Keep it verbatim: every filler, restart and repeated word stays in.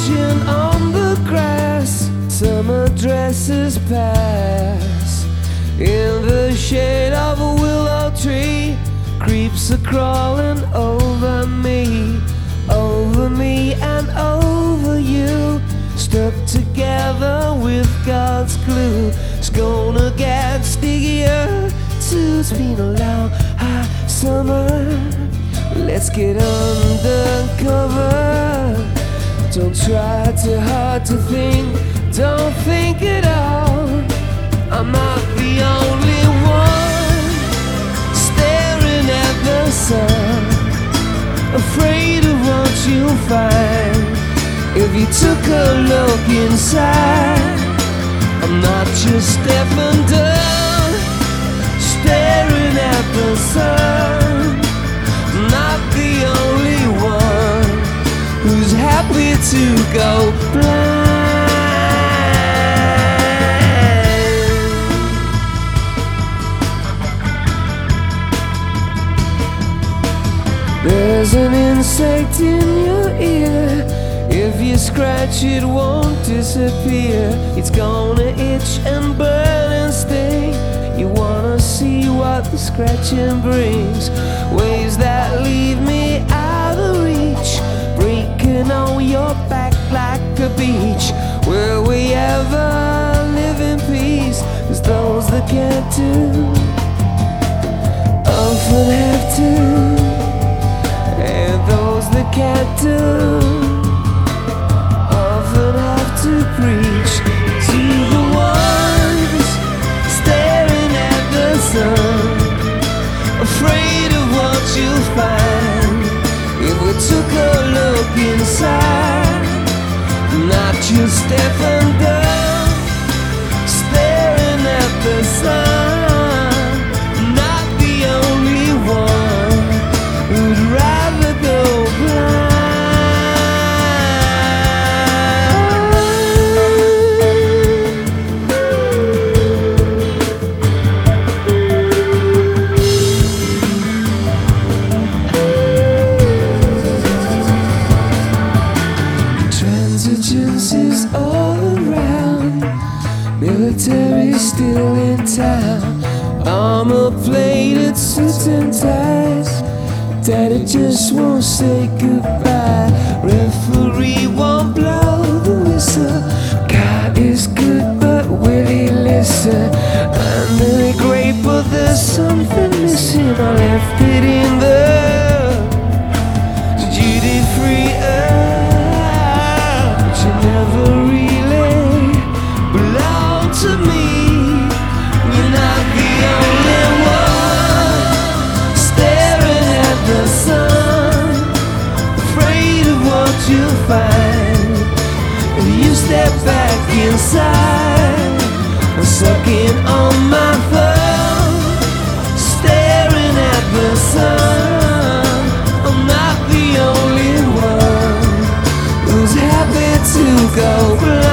stretching on the grass. Summer dresses pass in the shade of a willow tree. Creeps are crawling over me, over me and over you. Stuck together with God's glue. It's gonna get stickier too. It's been a long hot summer. Let's get undercover. Don't try too hard to think. Don't think at all. I'm not the only one staring at the sun, afraid of what you'll find if you took a look inside. I'm not just deaf and dumb, staring at the sun. I'm not the only one who's happy to go blind. There's an insect in your ear. If you scratch it won't disappear. It's gonna itch and burn and sting. You wanna see what the scratching brings. Waves that leave me out of reach, breaking on your back like a beach. Will we ever live in peace? 'Cause those that can't do often have to, and those that can't do often have to preach to the ones staring at the sun, afraid of what you'll find if we took a look inside. Not just deaf and dumb, staring at the sun. Not the only one who'd rather go blind. Transigencies all around, military still in town, armor-plated suits and ties. Daddy just won't say goodbye. Referee won't blow the whistle. God is good, but will he listen? I'm really great, but there's something missing. I left it in the duty-free earth, but you never really belong to me. You're not the only one staring at the sun, afraid of what you'll find if you step back inside. I'm sucking on my thumb, staring at the sun. I'm not the only one who's happy to go blind.